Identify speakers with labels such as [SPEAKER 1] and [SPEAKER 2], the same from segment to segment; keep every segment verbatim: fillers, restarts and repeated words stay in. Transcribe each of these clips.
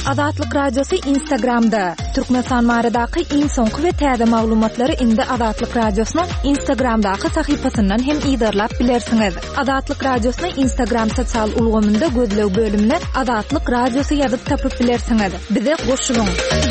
[SPEAKER 1] Azatlyk Radiosu Instagramda. Türkmenistan maradaky iň soňky we täze maglumatlary indi Azatlyk Radiosynyň Instagramdaky sahypasyndan hem ýydarlap bilersiňiz. Azatlyk Radiosynyň Instagram sosial ulgamynda gözlew bölümine Azatlyk Radiosu ýazyp tapyp bilersiňiz. Bize goşulyň.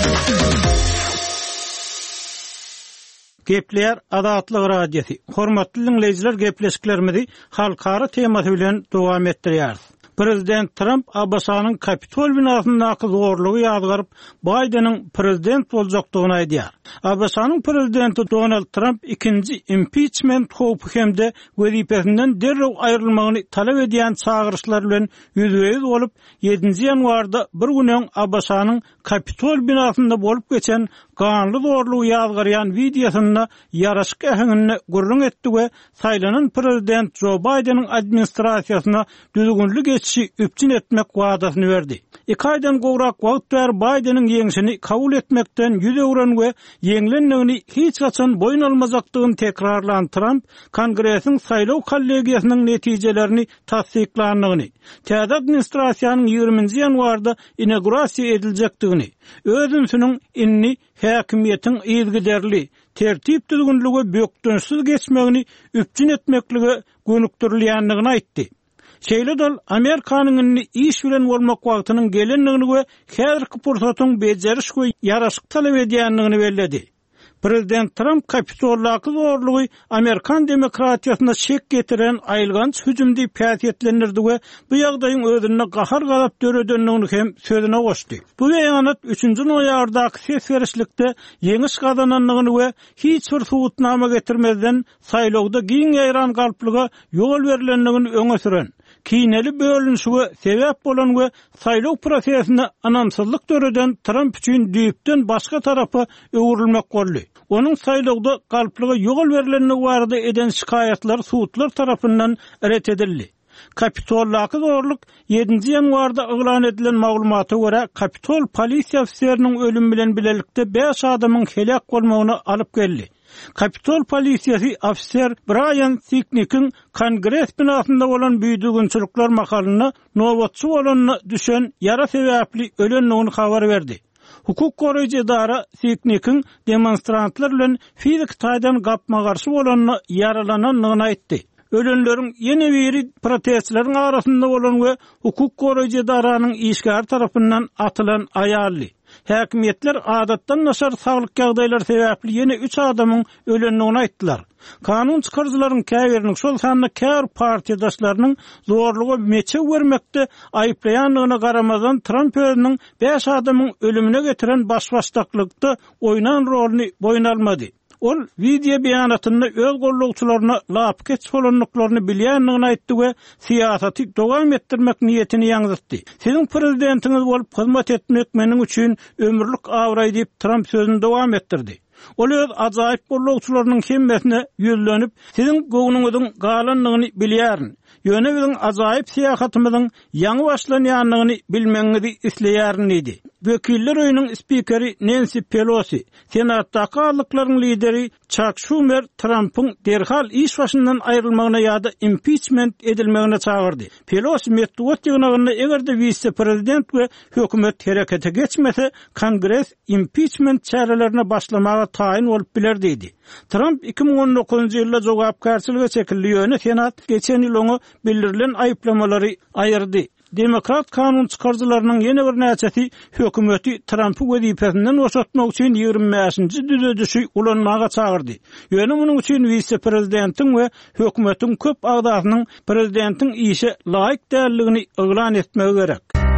[SPEAKER 2] Gepler Azatlyk Radiosu. Hormatly dinleýijiler, gepleşiklerimizi halkara temasy bilen dowam etdirýär. Prezident Trump Abbasanyň Kapitol binasyndaky zorlugy ýazgaryp Bidenyň prezident boljakdygyny aýdýar. Abbasanyň prezidenti Donald Trump ikinji impeachment howpy hemde wezipesinden derrew aýrylmagyny talap edýän çağırışlar bilen ýüzüýüz bolup ýedinji ýanwarda bir günen Abbasanyň Kapitol binasynda bolup geçen ganly zorlugy ýazgarýan videosyna ýaraşyk ähňini gurrun etdi we saýlanan prezident Joe Bidenyň administrasiýasyna düzgünlik geçişi üpçün etmek wadasyny berdi. iki aýdan gowrak wagt ber Bidenyň ýeňişini kabul etmekden ýüz öwren we ýeňlendigini hiç gaçan boyun almajakdygyny tekrarlayan Trump, Kongresiň saýlaw kollegiýasynyň netijelerini tasdiklandygyny, täze administrasiýanyň ýygrüminji ýanwarda inaugurasiýa ediljekdigini, özünsüniň inni häkimiýetiň ýygyderli, tertip düzgünligi bökdünsiz geçmegini üpçün etmekligi gönükdirilýändigini aýtdy. Şeýle dol Amerikanyň iş bilen bolmak wagtynyň gelendigini we häzirki pursatyň bejeriş we ýaraşyk talap edýändigini bellädi. Prezident Trump Kapitoldaky zorlugy Amerikan demokratiýasyna şek getiren aýylganç hüjümdi päsiýetlendirdi we bu ýagdaýyň özüne gahar galap döredenligini hem sözüne goşdy. Bu beýanat üçünji noýabrdaky ses berişlikde ýeňiş gazananlygyny we hiç bir suwutnama getirmeden saýlawda giň ýaýran galplyga ýol berilenligini öňe süren, kiýneli bölünşige sebäp bolan we saýlaw prosesine anamsızlyk döreden Trump üçin düýpden başga tarapy öwürilmek boldy. Onun saýlawda galplyga ýol berilenligi barada eden şikaýatlar suwutlar tarapyndan ret edildi. Kapitoldaky zorluk ýedinji ýanwarda eglan edilen maglumata görä Kapitol polisiýa ofiseriniň ölüm bilen bilelikde beş adamyň helak bolmagyny alyp geldi. Kapitol polisiýasy ofiser Brian Sicknick'in Kongres binasynda bolan büýdügünçilikler makalyna nowatçy bolanyny düşen ýara sebäpli ölenligini habar berdi. Hukuk goraýjy idara Sicknick'in demonstrantlar bilen fizik taýdan gapma garşy bolanyny ýaralananyny aýtdy. Ölenleriň ýene biri protestleriň arasynda bolan we hukuk goraýjy idaranyň işgär tarapyndan atylan aýarly. Häkimiýetler adatdan naşar saglyk ýagdaýlar sebäpli ýene üç adamyň ölenligini aýtdylar. Kanun çykarjylaryň käbirini şol sanly kär partiýadaşlarynyň zorlugy meçe bermekde aýyplaýanlygyna garamazan Trump özüniň beş adamyň ölümine getiren başbaşdaklykda oýnan rolüni boyun almady. Ol video beýanatynda öz gollugçylaryna lap geç bolanlyklaryny bilýändigini aýtdy we siýasaty dowam etdirmek niýetini ýaňytdy. Siziň prezidentiňiz bolup hyzmat etmek meniň üçin ömürlük awray diýip Trump sözüni dowam etdirdi. Ol öz ajaýyp gollugçylarynyň hemmesine ýüzlenip, siziň gowunuňyzyň galanlygyny bilýärin. Ýöne biziň ajaýyp siýasatymyzyň ýaňy başlanýanlygyny bilmeňizi isleýärin idi. Wekiller öýüniň spikeri Nancy Pelosi, senatdaky alyklaryň lideri Chuck Schumer Trump'yň derhal iş başyndan aýrylmagyna ýa-da impeachment edilmegine çağırdy. Pelosi metduat ýygnagyny egerde vice prezident we hökümet herekete geçmese, Kongres impeachment çärelerini başlamaga taýin bolup biler diýdi. Trump iki bin on dokuzunji ýylda jogapkärçilige çekildi ýöne senat geçen ýyl onu bildirilen aýyplamalary aýyrdy. Demokrat kanun çykarjylarynyň ýene bir näçesi hökümeti Trump'y wezipesinden boşatmak üçin ýygrimi beşinji düzedişi ulanmaga çağırdy. Ýöne munyň üçin vice prezidentiň we hökümetiň köp agdasynyň prezidentiň işe laýyk däldigini eglan etmegi gerek.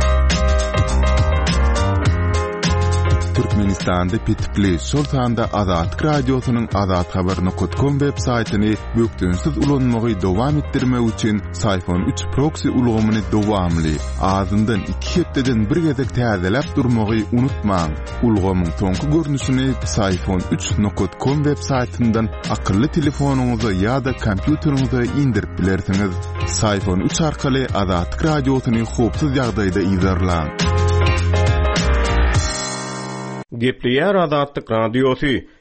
[SPEAKER 3] Türkmenistan'da pitipli Sultan'da Azatlyk Radiosynyň azat habar nokta com web saýtyny bökdünsiz ulanmagy dowam etdirmek üçin Sayfon üç proxy ulgamyny dowamly azyndan iki hepdeden bir gezek täzelep durmagy unutmaň. Ulgamyň soňky görnüşini Sayfon üç nokta com web saýtyndan akylly telefonuňyza ýa-da kompýuteriňize indirip bilersiňiz. Sayfon üç arkaly Azatlyk Radiosyny howpsuz ýagdaýda izlerläň.
[SPEAKER 4] Gepleýär Azatlyk Radiosu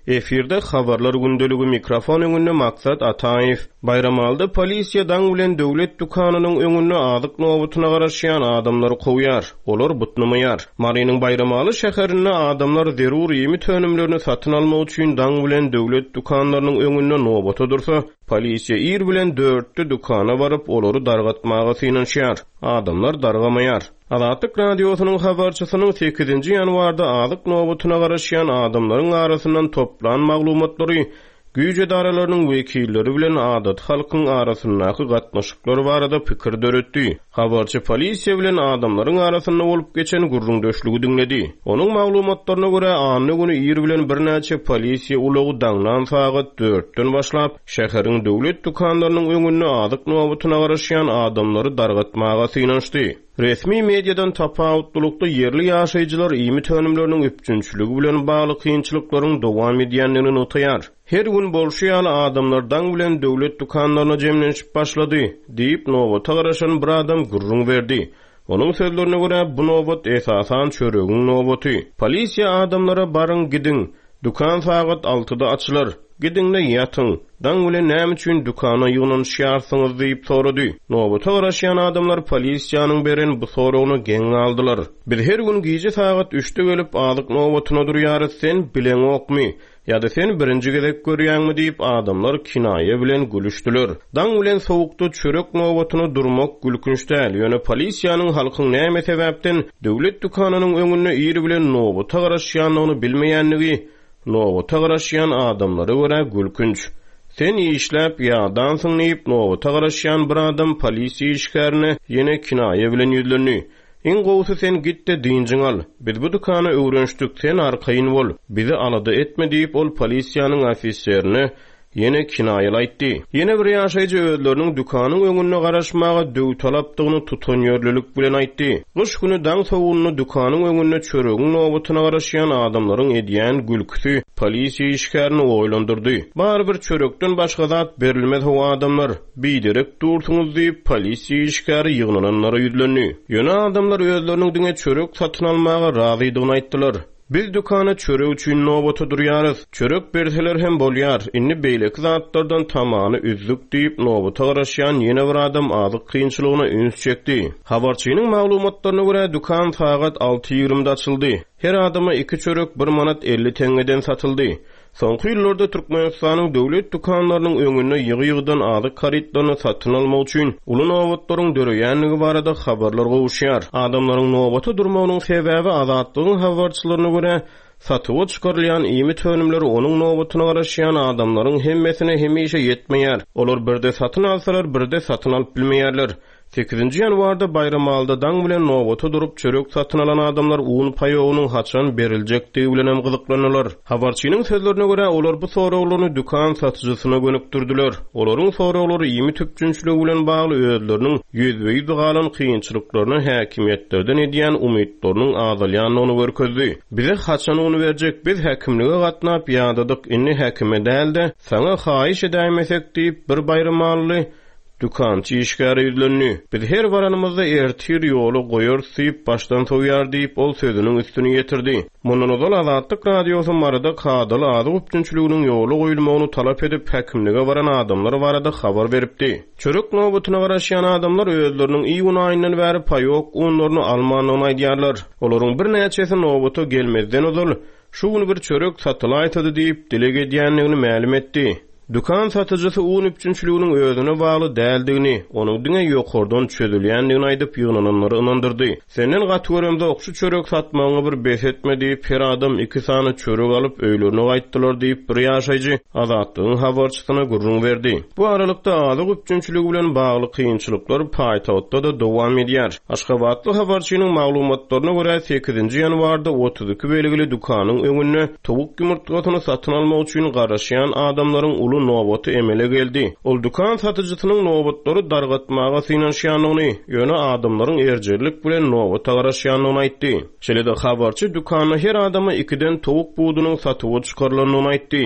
[SPEAKER 4] Efirde habarlar gündölügi mikrofon öňünde Maksat Ataýew. Bayramalda polisiýa daň bilen döwlet dukanynyň öňünde adyk nowatyna garaşýan adamlary kowýar. Olar butnamaýar. Marynyň Bayramaly şäherinde adamlar zerur ýemi tönümlerini satyn almak üçin daň bilen döwlet dukanlarynyň öňünde nowata dursa, polisiýa ir bilen dörtde dukana baryp olary dargatmaga synanýar. Adamlar dargamaýar. Azatlyk radiosynyň habarçysynyň sekizinji ýanwarda adyk nowatyna garaşýan adamlaryň arasyndan toplan maglumatlary güýç edaralarynyň wekilleri bilen adat halkyň arasyndaky gatnaşyklary barada pikir döretdi. Habarçy polisiýa bilen adamlaryň arasynda bolup geçen gurrun döşlügi dinledi. Onuň maglumatlaryna görä anny güni ýer bilen birnäçe polisiýa ulagy daňdan sagat dörtden başlap şäheriň döwlet dukanlarynyň öňünde adyk nowatyna garaşýan adamlary dargatmaga synanşdy. Resmi mediadan tapawutlukda yerli ýaşaýjylar ýemi tönümleriniň üpjünçiligi bilen bagly kynçylyklaryň dowam edýänligini notaýar. Her gün bolşýaly adamlardan bilen döwlet dukanlaryna jemlenip başlady, diýip nowata garaşan bir adam gurrun berdi. Onuň sözlerine görä bu nowat esasan çöregiň nowaty. Polisiýa adamlara barın gidin, dukan sagat altıda açylar. Gidinle ýatyň. Daň bilen näme üçin dukana ýygnaşýarsyňyz diýip sorady. Nowata garaşýan adamlar polisiýanyň beren bu soragyny geň aldylar. Biz her gün gije sagat üçde gelip adyk nowatyna durýarys, sen bilen okmy? Ýa-da sen birinji gezek görýäňmi diýip adamlar kinaýa bilen gülüşdiler. Daň bilen sowukda çörek nowatyna durmak gülkünç däl. Ýöne polisiýanyň halkyň näme sebäpden döwlet dukanynyň öňünde ýeri bilen nowata garaşýanlygyny bilmeýänligi nowata garaşýan adamlary görä gülkünç. Sen işläp ýa-daňsyň diýip nowata garaşýan bir adam polisiýa işgärine ýene kinaýa bilen ýüzlenýär. In gowsy sen gitde diňjiň al. Biz bu dukany öwrenşdik, sen arkaýyn bol. Bizi alada etme diýip ol polisiýanyň ofiserini ýene kinaýalaýdy. Ýene bir ýaşaýjy özleriniň dukanyň öňüne garaşmaga döw talapdygyny tutanýörlülük bilen aýtdy. Gyş güni daň sowugyny dukanyň öňüne çöregiň nowatyna garaşýan adamlaryň edýän gülküsi polisiýa işgärini oýlandyrdy. Bar bir çörekden başga zat berilmez o adamlar biderek dursuňuz diýip polisiýa işgäri ýygnalanlara ýüzlenýär. Ýöne adamlar özleriniň diňe çörek satyn almaga razydygyny aýtdylar. Biz dukana çörek üçin nowata durýarys. Çörek berseler hem bolýar. Inni beýleki zatlardan tamany üzlük diýip nowata garaşýan ýene bir adam azyk kynçylygyna üns çekdi. Habarçynyň maglumatlaryna görä dukan sagat alty ýigrimde açyldy. Her adama iki çörek bir manat elli teňgeden satyldy. Soňky ýyllarda Türkmenistanyň döwlet dukanlarynyň öňüne ýygy-ýygydan azyk karitlaryny satyn almak üçin uly nowatlaryň döreýänligi barada habarlar gowuşýar. Adamlaryň nowata durmagynyň sebäbi azatlygyň habarçylaryna görä satyp çykarylýan ýemi tönümleri onuň nowatyna garaşýan adamlaryň hemmesine hemişe ýetmeýär. Olar birde satyn alsalar, birde satyn alyp bilmeýärler. sekizinji ýanwarda Bayramalda daň bilen nowata durup çörek satyn alan adamlar uň paýogynyň haçan beriljektigi bilen hem gyzyklanýarlar. Habarçynyň sözlerine görä olar bu soraglary dukan satyjysyna gönükdirdiler. Olaryň soraglary ýemi tüpjünçiligi bilen bagly özleriniň ýüzbeýi galan kynçylyklaryny häkimetlerden edýän umytlarynyň azalýanyny görkezdi. Bize haçan onu berjek, biz häkimlige gatnap ýadadyk, inni häkime dälde saňa haýyş edäýmesek diýip bir Bayramaly dukançy işgäri ýüzlenýär. Biz her baranymyzda ertir ýoly goýar syp başdan soýar diýip ol sözüniň üstüne ýetirdi. Mundan ozal Azatlyk radiosy marada kadaly azyk üçinçiliginiň ýoly goýulmagyny talap edip häkimlige baran adamlar barada habar beripdi. Çörek nowatyna garaşýan adamlar özleriniň iý unaýyndan bäri paýok unlaryny almanyny aýdýarlar. Olaryň bir näçesi nowata gelmezden ozal şu güni bir çörek satylaýtdy diýip dilege edýänligini ma'lum etdi. Dukan satyjysy un üçinçiliginiň özüne bagly däldigini, onuň diňe ýokardan çözülýändigini aýdyp ýygnalanlary ynandyrdy. Senden gatwöremde okşy çörek satmagyňy bir besetme diýip her adam iki sany çörek alyp öýlerine gaýtdylar diýip bir ýaşaýjy Azatlygyň habarçysyna gurrun berdi. Bu aralykda azyk üçinçiligi bilen bagly kynçylyklar paýtagtda da dowam edýär. Aşgabatly habarçynyň maglumatlaryna görä sekizinji ýanwarda otuz iki belgili dukanyň öňüne towuk ýumurtlagyny satyn almak üçin garaşýan adamlaryň nowaty emele geldi. Ol dukan satyjysynyň nowatlary dargatmaga synanýanlygyny, ýöne adamlaryň erjerlik bilen nowata garaşýanlygyny aýtdy. Şeýle-de habarçy dukany her adama ikiden towuk budunyň satyp çykarylanyny aýtdy.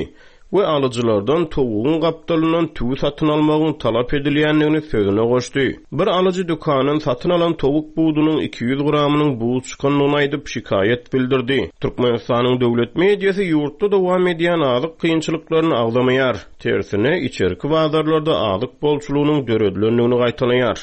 [SPEAKER 4] we alıcılardan tovuğun gapdalynan tügü satyn almagyň talap edilýändigini sözüne goşdy. Bir alıcı dükanyň satyn alan towuk buğdunyň iki yüz gramynyň buğ çykanlygyny aýdyp şikayet bildirdi. Türkmenistanyň döwlet mediýasy ýurtda dowam edýän azyk kynçylyklaryny agdamaýar. Tersine içerki bazarlarda azyk bolçulugynyň döredilendigini gaýtalaýar.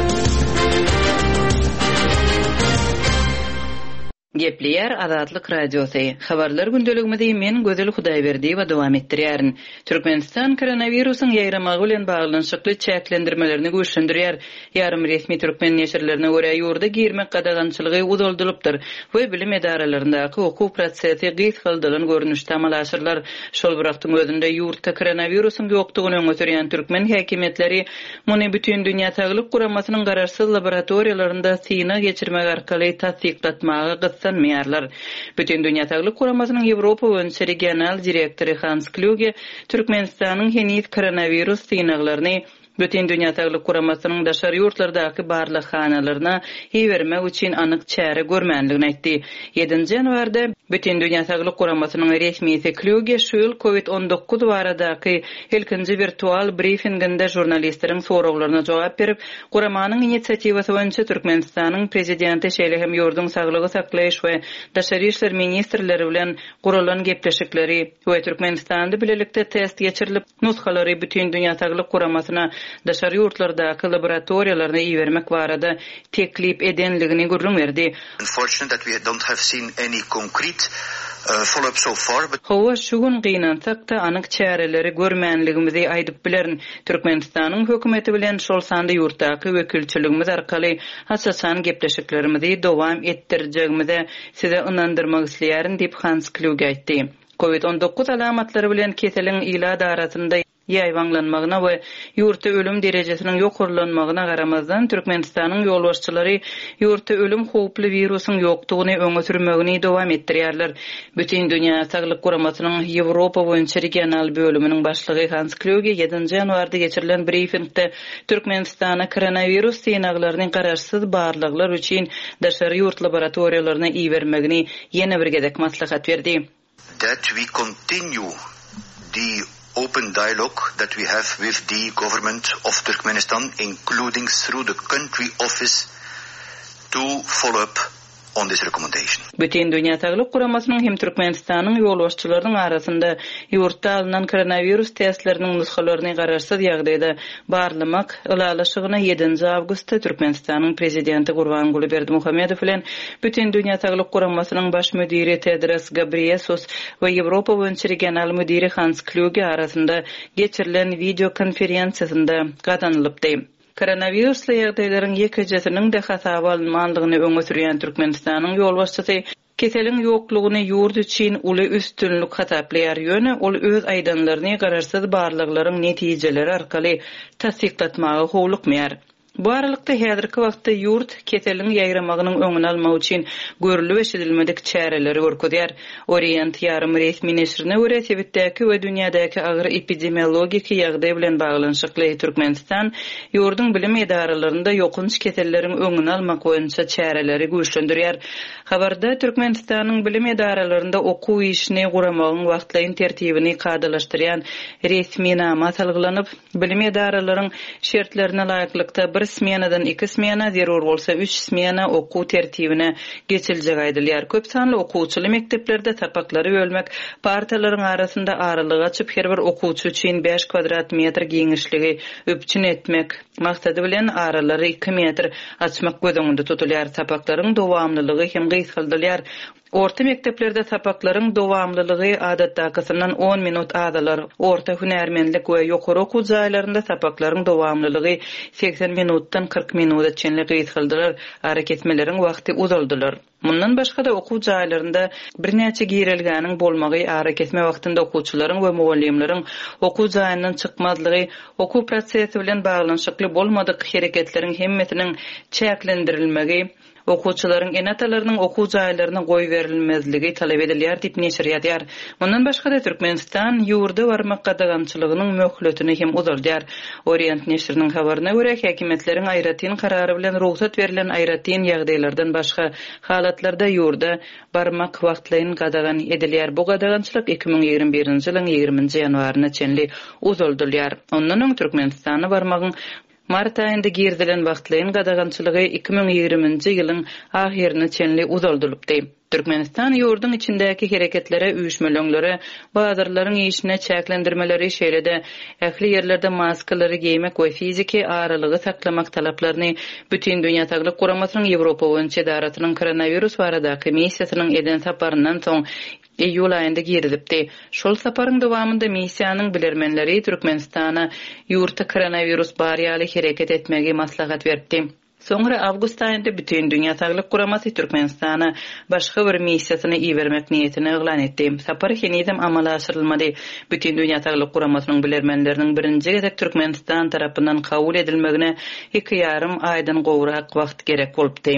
[SPEAKER 5] Gepleyer Azatlyk Radiosy. Habarlar gündeligimizde men Gözel Hudaýberdi we dowam etdirýärin. Türkmenistan koronawirusyň ýaýramagy bilen baglanşykly çäklendirmelerini güýçlendirýär. Ýarym resmi türkmen neşirlerine görä ýurda girmek gadagançylygy uzaldylypdyr we bilim edaralaryndaky okuw prosesi gysgaldylan görnüşde amalaşyrlar. Şol birakdyň özünde ýurtda koronawirusyň ýokdugyny öňe türkmen häkimetleri muny bütün dünýä saglyk guramasynyň gararsyz laboratoriýalarynda syna geçirmek arkaly tasdiklatmagy sanmaýarlar. Bütün dünýä saglyk guramasynyň Ýewropa boýunça regional direktory Hans Kluge Türkmenistanyň henüz koronawirus synaglaryny bütün dünýä saglyk guramasynyň daşary ýurtlardaky barlyk hanalaryna ýebermek üçin anyk çäre görmänligini aýtdy. ýedinji ýanwarda bütün dünýä saglyk guramasynyň resmi Kluge şol covid on dokuz baradaky ilkinji virtual briefinginde jurnalistleriň soraklaryna jogap berip, guramanyň inisiatiwasy boýunça Türkmenistanyň prezidenti şeýlehem ýurduň saglygy saklaýyş we daşary işler ministrleri bilen guralan gepleşikleri we Türkmenistanda bilelikde test geçirilip nuskalary bütün dünýä saglyk guramasyna daşary ýurtlardaky laboratoriýalaryna ýebermek barada teklip edenligini görüň berdi.
[SPEAKER 6] Unfortunately that we don't have seen any concrete uh, follow-up so far. But...
[SPEAKER 5] Hawa şugun gynansak da anyk çäreleri görmänligimizi aýdyp bilerin. Türkmenistanyň hökümeti bilen şol sandy ýurtdaky wekilçiligimiz arkaly hasasan gepleşiklerimizi dowam etdirjegimize size ynandyrmak isleýärin diýip Hans Kluge aýtdy. covid on dokuz alamatlary bilen keseliň ilad arasynda ýaýwanlanmagyna we ýurtda ölüm derejesiniň ýokurlanmagyna garamazdan Türkmenistanyň ýolbaşçylary ýurtda ölüm howply wirusyň ýokdugyny öňe sürmegini dowam etdirýärler. Bütün dünýä saglyk guramasynyň Ýewropa boýunça regional bölüminiň başlygy Hans Kluge ýedinji ýanwarda geçirilen briefingde Türkmenistana koronawirus synaglarynyň gararsyz barlyklar üçin daşary ýurt laboratoriýalaryna ýebermegini ýene bir gedek maslahat berdi.
[SPEAKER 6] That we continue the open dialogue that we have with the government of Turkmenistan, including through the country office, to follow up on this recommendation.
[SPEAKER 5] Bütün dünýä saglyk guramasynyň hem Türkmenistanyň ýolbaşçylarynyň arasynda ýurtda alynan koronavirus testleriniň nuskalaryny gararsyz ýagdaýda barlamak ılalaşygyna ýedinji awgustda Türkmenistanyň prezidenti Gurbanguly Berdimuhammedow bilen bütün dünýä saglyk guramasynyň baş müdiri Tedros Ghebreyesus we Ýewropa boýunça regional müdiri Hans Kluge arasynda geçirilen video konferensiýasynda gatanylypdy. Koronavirusly ýagdaýlaryň ýekejesiniň de hasaba alınmandygyny öňe sürýän Türkmenistanyň ýolbaşçysy keseliň ýoklugyny ýurt üçin uly üstünlük hataplaýar ýöne ol öz aýdanlaryny gararsyz barlyklaryň netijeleri arkaly tasdiklatmagy howlukmaýar. Bu aralykda häzirki wagtda ýurt keseliň ýaýramagynyň öňüni almak üçin görülip eşidilmedik çäreleri görkezýär. Orient ýarym resmi neşrine görä sebitdäki we dünýädäki agyr epidemiologik ýagdaý bilen baglanşykly Türkmenistan ýurdun bilim edaralarynda ýokunç keselleriň öňüni almak boýunça çäreleri güýçlendirýär. Habarda Türkmenistanyň bilim edaralarynda okuw işini guramagyň wagtlaryň tertibini kadalaşdyrýan resmi nama salgylanyp, bilim edaralaryň şertlerine laýyklykda bir smenadan iki smena, zerur bolsa üç smena okuw tertibine geçiljek aýdylýar. Köp sanly okuwçyly mekteplerde tapaklary bölmek, partalaryň arasynda aralyk açyp her bir okuwçy üçin beş kvadrat metr giňişligi öpçün etmek maksady bilen aralary iki metr açmak gözüňde tutulýar. Tapaklaryň dowamlylygy hem gysgaldylýar. Orta mekteplerde tapaklaryň dowamlylygy adatdakysyndan on minut adalar. Orta hünärmenlik we ýokary okuw jaýlarynda tapaklaryň dowamlylygy seksen minutdan kırk minutga çenli gysgaldylar. Hareketmeleriň wagty uzaldylar. Mundan başga da okuw jaýlarynda bir näçe girilgäniň bolmagy, hareketme wagtynda okuwçylaryň we mugallimleriň okuw jaýyndan çykmazlygy, okuw prosesi bilen baglanşykly bolmadyk hereketleriň hemmetiniň çäklendirilmegi, okuwçylaryň enatalarynyň okuw jaýlaryna goý berilmezligi talap edilýär diýip neşir ýazýar. Mundan başga da Türkmenistan ýurda barmak gadagançylygynyň möhletini hem uzalýar. Orient neşriniň habaryna görä häkimetleriň aýratyn karary bilen ruhsat berilen aýratyn ýagdaýlardan başga halatlarda ýurda barmak wagtlaryň gadagan edilýär. Bu gadagançylyk iki bin ýigirme birinji ýylyň ýigrimiji ýanwaryna çenli uzaldylýar. Ondan Türkmenistana barmagyň mart aýynda girdilen wagtlaryň gadagançylygy iki bin ýigriminji ýylyň ahyryna çenli uzaldylypdy. Türkmenistan ýurdun içindäki hereketlere, üýüşmelöňlere, bazarlaryň işine çäklendirmeleri şeýlede ähli ýerlerde maskalary giýmek we fiziki aralygy saklamak talaplaryny bütün dünýä Saglyk Guramasynyň Ýewropa boýunça daratynyň koronavirus baradaky missiýasynyň eden saparyndan soň iýul aýynda girdipdi. Şol saparyň dowamında missiýanyň bilermenleri Türkmenistana ýurtda koronavirus bar ýaly hereket etmegi maslahat berdi. Soňra awgust aýynda bütün dünýä Saglyk Guramasy Türkmenistana başga bir missiýasyny iýermek niýetini eglan etdi. Sapar henizem amala aşyrylmady. Bütün dünýä Saglyk Guramasynyň bilermenleriniň birinji gezek Türkmenistan tarapyndan kabul edilmegine iki ýarym aýdan gowrak wagt gerek bolupdy.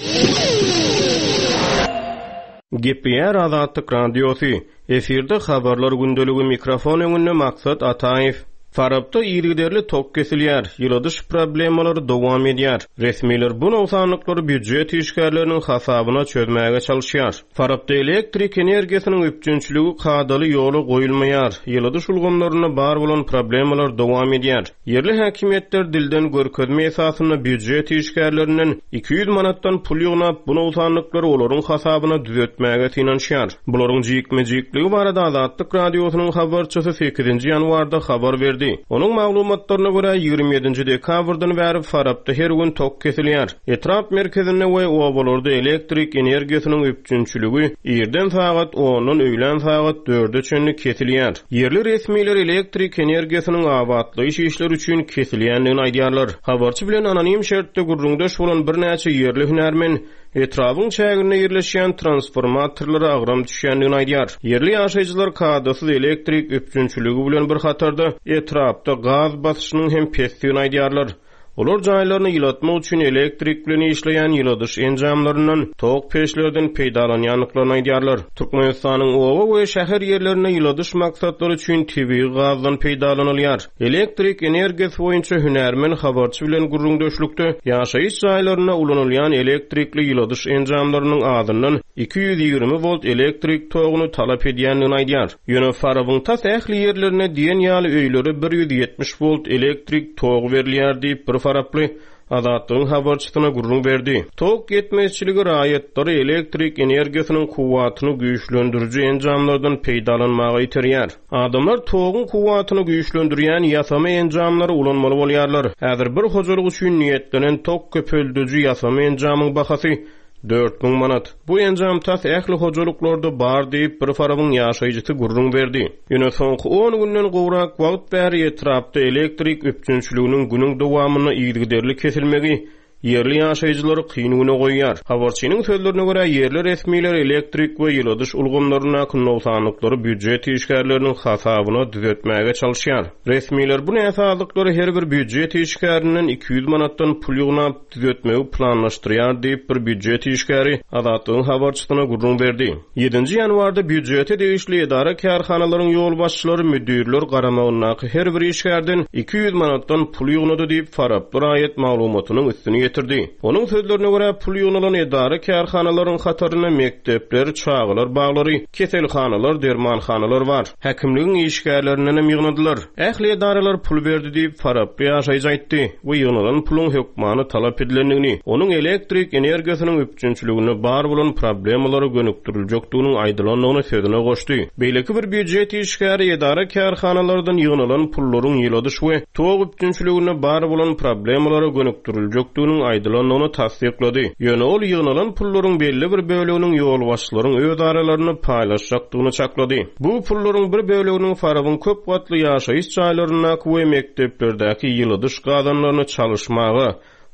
[SPEAKER 4] Gepler Azatlyk Radiosu. Efirde habarlar gündeligi mikrofon öňünde Maksat Ataýew. Farapda ýygyderli tok kesilýär, ýyladyş problemalary dowam edýär. Resmiler bu nowsanlyklary büdjet işgärleriniň hasabyna çözmäge çalışýar. Farapda elektrik energiýasynyň üpjünçiligi kadaly ýola goýulmaýar, ýyladyş ulgamlaryna bar bolan problemalar dowam edýär. Yerli häkimetler dilden görkezme esasyna büdjet işgärlerinden iki yüz manatdan pul ýygnap bu nowsanlyklary olaryň hasabyna düzeltmäge tinanşýar. Bularyň jikme-jikligi barada Azatlyk Radiosynyň habarçysy sekizinji ýanwarda habar berdi. Onun maglumatlaryna görä ýigirme ýedinji dekabrdan bäri Farapda her gün tok kesilýär. Etrap merkezinde we obalarda elektrik energiýasynyň üpjünçiligi ýerden sagat ondan öýlen sagat dörde çenli kesilýär. Yerli resmiler elektrik energiýasynyň awatlyş işleri üçin kesilýändigini aýdýarlar. Habarçy bilen anonim şertde gurrundaş bolan bir näçe yerli hünärmen etrabyň çägine ýerleşýän transformatorlary agram düşýändigini aýdýar. Yerli ýaşaýjylar kadasyz elektrik üpjünçiligi bilen bir hatarda etrapda gaz basyşynyň hem pesdigini aýdýarlar. Olar jaýlaryny ýylatmak üçin elektrik bilen işleýän ýyladyş enjamlarynyň tok peşlerden peýdalanýanlyklaryny aýdýarlar. Türkmenistanyň owa we şäher ýerlerine ýyladyş maksatlary üçin tabii gazdan peýdalanylýar. Elektrik energiýasy boýunça hünärmen habarçy bilen gurrundaşlykda ýaşaýyş jaýlaryna ulanylýan elektrikli ýyladyş enjamlarynyň adyndan iki yüz ýigirme volt elektrik toguny talap edýändigini aýdýar. Ýöne Farabyň tas ähli ýerlerine diýen ýaly öýlere bir yüz ýetmiş volt elektrik tog berilýär diýip bir Faraply Azatlygyň habarçysyna gurrun berdi. Tok yetmezçiligi raýatlary elektrik energiýasynyň kuwwatyny güýçlendiriji enjamlardan peýdalanmagy ýetirýär. Adamlar togyň kuwwatyny güýçlendirýän ýasama enjamlary ulanmaly bolýarlar. Häzir bir hojalyk üçin niýetlenen tok köpeldici ýasama enjamyň bahasy dört bin manat. Bu enjam tas ähli hojalyklarda bar diýip bir Farabyň ýaşaýjysy gurrun berdi. Ýöne soňky on günden gowrak wagt bäri etrapda elektrik üpjünçiliginiň günüň dowamyna ýygyderli kesilmegi yerli ýaşaýjylary kynýyna goýýar. Habarçynyň sözlerine görä yerli resmiler elektrik we ýyladyş ulgamlaryna nowsanlyklary büdjet işgärleriniň hasabyna düzeltmäge çalışýar. Resmiler bu näsalyklary her bir büdjet işgäriniň iki yüz manatdan pul ýygnap düzeltmegi planlaşdyrýar diýip bir büdjet işgäri Azatlygyň habarçysyna gurrun berdi. ýedinji ýanwarda büdjete degişli edara karhanalaryň ýol başçylary müdirler garamagyna her bir işgärden iki yüz manatdan pul ýygnady diýip Faraply raýat maglumatynyň üstüne getirdi. Onun sözlerine göre pul ýygynalan edara karhanalaryň hataryna mektepler, çağlar, baglary, keselhanalar, dermanhanalar bar. Häkimligiň işgärlerinden hem ýygnadylar. Ähli edaralar pul berdi diýip Faraply ýaşaýjy aýtdy. Bu ýygnalan puluň hökmany talap edilendigini, onuň elektrik energiýasynyň üpjünçiligine bar bolan problemalary gönükdirilýekdiginiň aýdylanlygyny sözüne goşdy. Beýleki bir büdjet işgäri edara karhanalardan ýygnalan pullaryň ýyladyş we tog üpjünçiligine bar bolan problemalary gönükdirilýekdigini aýdylanlygyny tasdiklady. Ýöne ol ýygnalan pullaryň belli bir böleginiň ýol başçylaryň öz aralaryny paýlaşjakdygyny çaklady. Bu pullaryň bir böleginiň Farabyň köp gatly ýaşaýyş jaýlaryna we mekdeplerdäki ýyladyş gazanlaryny çalışmagy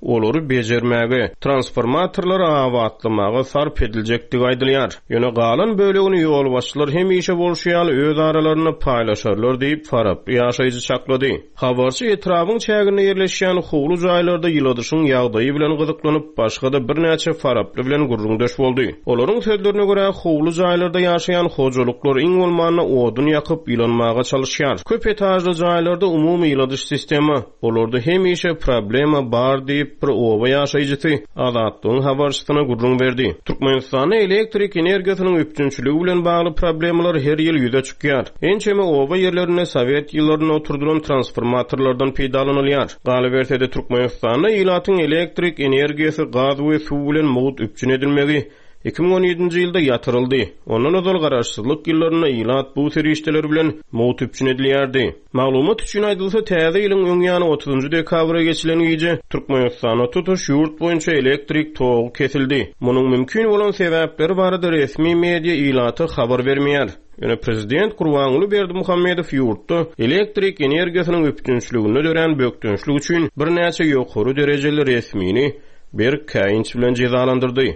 [SPEAKER 4] olary bejermäge, transformatorlary awatlymaga sarp ediljekdigi aýdylýar. Ýöne galan bölegini ýol başçylar hemişe bolşýaly öz aralaryny paýlaşarlar diýip farap ýaşaýjy çaklady. Habarçy etrabyň çägine ýerleşýän howlu jaýlarda ýyladyşyň ýagdaýy bilen gyzyklanyp başga da bir näçe faraply bilen gurrundaş boldy. Olaryň sözlerine görä howlu jaýlarda ýaşaýan hojalyklar iň bolmany odun ýakyp ýylanmaga çalışýar. Köp etajly jaýlarda umumy ýyladyş sistemi olarda hemişe problema bar diýip bir oba ýaşaýjysy Azatlyň habarçysyna gurrun berdi. Türkmenistanda elektrik energiýasynyň üpçünçiligi bilen bagly problemalar her ýyl ýüze çykýar. Ençeme oba ýerlerine Sowet ýyllaryna oturdulan transformatorlardan peýdalanylýar. Galy bersede Türkmenistanda ýylatyň elektrik energiýasy gaz we suw bilen mowut üpçün edilmegi iki bin on ýedinji ýylda ýatyryldy. Ondan öňki garaşsyzlyk ýyllaryna ýylat bu serişdeler bilen mowut üpçün edilýärdi. Maglumat üçin aýdylsa, täze ýylyň öňýany otuzunjy dekabra geçilen gece Türkmenistana tutuş ýurt boýunça elektrik togy kesildi. Munyň mümkin bolan sebäpleri barada resmi media ýylaty habar bermeýär. Ýöne prezident Gurbanuly Berdimuhammedow ýurtda elektrik energiýasynyň üpçünçiligini dören bökdünçlik üçin bir näçe ýokary derejeli resmini bir käýinç bilen jezalandyrdy.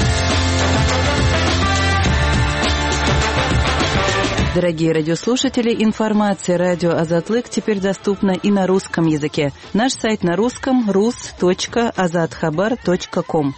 [SPEAKER 5] Дорогие радиослушатели, информация радио «Азатлык» теперь доступна и на русском языке. Наш сайт на русском — рус точка азатхабар точка ком.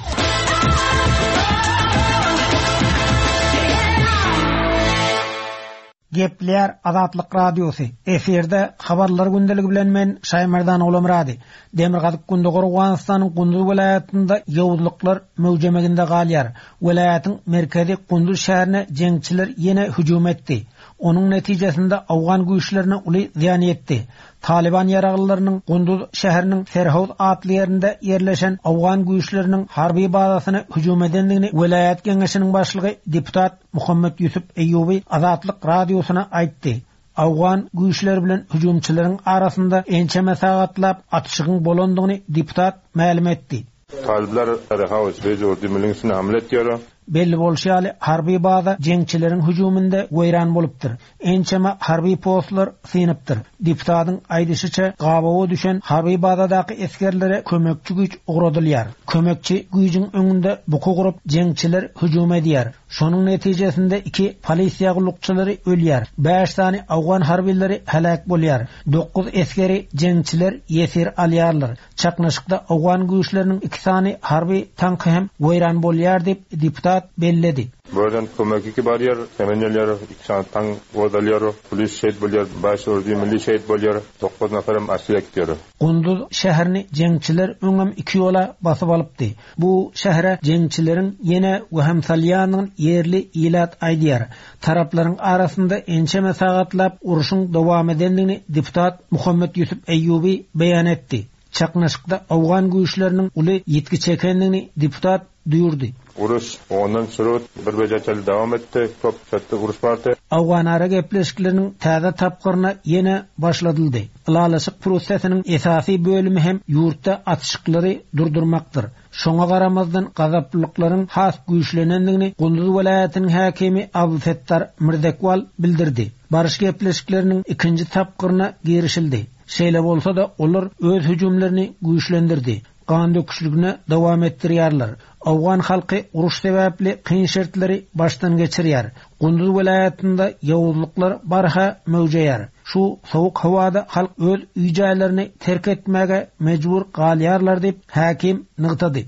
[SPEAKER 2] Gepler Azatlyk Radiosu. Eferde habarlar gündeligi bilen men Şaýmardan Olamrady. Demirgazyk günde Gurganystanyň Gunduz welaýatynda ýowuzlyklar möwjemeginde galýar. Welaýatyň merkezi Gunduz şäherine jeňçiler ýene hüjum etdi. Onuň netijesinde Awgan güýçlerine uly ziýan ýetdi. Taliban ýaraglylarynyň Gunduz şäheriniň Serhaws atly ýerinde ýerleşen Awgan güýçleriniň harby bazasyna hüjum edendigini welaýat geňeşiniň başlygy deputat Muhammed Yusuf Eyyubi Azatlyk Radiosuna aýtdy. Awgan güýçleri bilen hüjumçylaryň arasynda ençeme sagatlap atışygyň bolandygyny deputat ma'lum etdi.
[SPEAKER 7] Talibler Serhaws beýjordy üstüne hamle etýär.
[SPEAKER 2] Belli bolşaly harby baza jeňçileriň hüjumynda weýran bolupdyr. Ençeme harby postlar synypdyr. Deputatyň aýdyşyça gabawa düşen harby bazadaky eskerlere kömekçi güýç ugradylýar. Kömekçi güýjüň öňünde buku gurup jeňçiler hüjum edýär. Şonuň netijesinde iki polisiýa gulukçylary ölýär. beş sany Awgan harbileri helak bolýar. dokuz eskeri jeňçiler ýesir alýarlar. Çaknaşykda Awgan güýçleriniň iki sany harby tanky hem weýran bolýar diýip deputat belledi.
[SPEAKER 7] Buradan kömekki barýar, semenler iki sany tank wodalýar, polis şeýit bolýar, baş ordu milli şeýit bolýar, dokuz nafaram asyk ýer.
[SPEAKER 2] Gunduz şäherini jeňçiler öňem iki ýola basyp alypdy. Bu şähere jeňçileriň ýene Waham Salyanyň yerli ýylat aýdýar. Taraplaryň arasynda ençeme sagatlap uruşyň dowam edendigini deputat Muhammed Yusuf Eyyubi beýan etdi. Çaknaşykda Awgan güýçleriniň uly ýetki çekendigini deputat duyurdy.
[SPEAKER 7] Uruş ondan sürüp bir bejaçal dowam etdi. Köp çatdy uruş bardy.
[SPEAKER 2] Awgan ara gepleşikleriniň täze tapgyryna ýene başladyldy. Ilalaşyk prosesiniň esasy bölümi hem ýurtda atışyklary durdurmakdyr. Şoňa garamazdan gazaplılıklaryň has güýçlenendigini Gunduz welaýatynyň häkimi Abdulfettar Mirdekwal bildirdi. Barış gepleşikleriniň ikinji tapgyryna girişildi. Şeýle bolsa da olar öz hüjumlaryny güýçlendirdi. Gan döküşlüğüne devam ettirýärler. Awgan halky uruş sebäpli kyn şertleri baştan geçirýär. Gunduz welaýatynda ýowuzlyklar barha möwjeýär. Şu sowuk hawada halk öz üýjälerini terk etmäge mejbur galýarlar diýip häkim nygtady.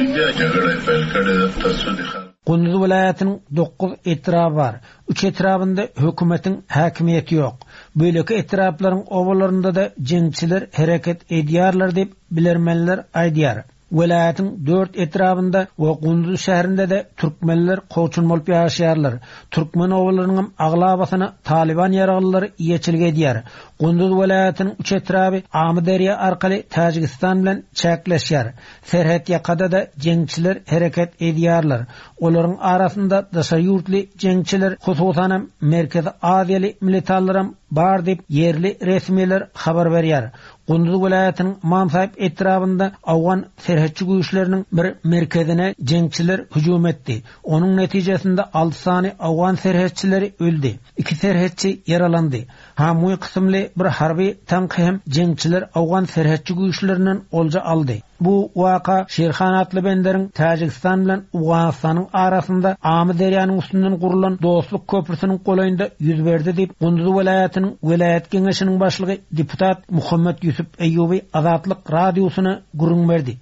[SPEAKER 2] Gunduz welaýatynyň dokuz etrabı var. üç etrabında hökümetiň häkimiýeti ýok. Böyleki etraplaryň owalarynda da jeňçiler hereket edýärler diýip bilermenler aýdýar. Welaýatyň dört etrabında we Gunduz şäherinde de türkmenler goçun bolup ýaşaýarlar. Türkmen owalarynyň aglabasyna Taliban ýaraglylary ýeçilge edýär. Gunduz welaýatynyň üç etraby Amyderýa arkaly Täjikistan bilen çäkleşýär. Serhet ýakada da jeňçiler hereket edýärler. Olaryň arasynda daşa ýurtly jeňçiler, hususan Merkezi Aziýaly militarlaram bar diýip yerli resmiler habar berýär. Gunduz welaýatynyň Mamsayp etrabynda Awgan serhetçi güýçleriniň bir merkezine jeňçiler hüjum etdi. Onuň netijesinde alty sany Awgan serhetçileri öldü. iki serhetçi yaralandy.
[SPEAKER 8] Hamuy kısımlı bir harbi tank hem jengçiler Afgan serhetçi güýçlerinden olja aldy. Bu waka Şerhan atly benderin Tajikistan bilen Awganistanyň arasynda Amy derýanyň üstünden gurulan dostluk köprüsiniň golaýynda ýüz berdi diýip Gunduz welaýatynyň Welayat Geňeşiniň başlygy deputat Muhammed Yusuf Eýýuby Azatlyk radiosyna gurrun berdi.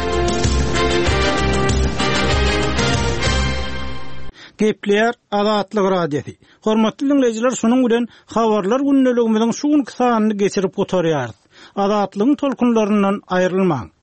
[SPEAKER 2] Gepler Azatlyk radiosi. Hormatly dinleýijiler, şonuň bilen habarlar günneligimiziň şu günkü sanyny geçirip oturýar. Azatlygyň tolkunlaryndan aýrylmaň.